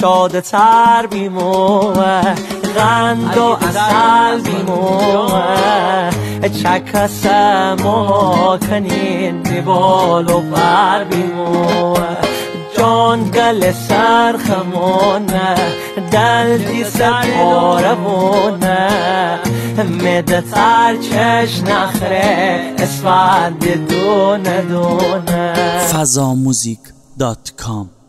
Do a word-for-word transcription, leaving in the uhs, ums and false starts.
شاده تر بیموه غند و اصل بیموه چکس مو کنین بیبال و بر بیموه جان گل سرخمونه دل دیست بارمونه مده تر چش نخره اسفند دونه دونه فضا موزیک دات کام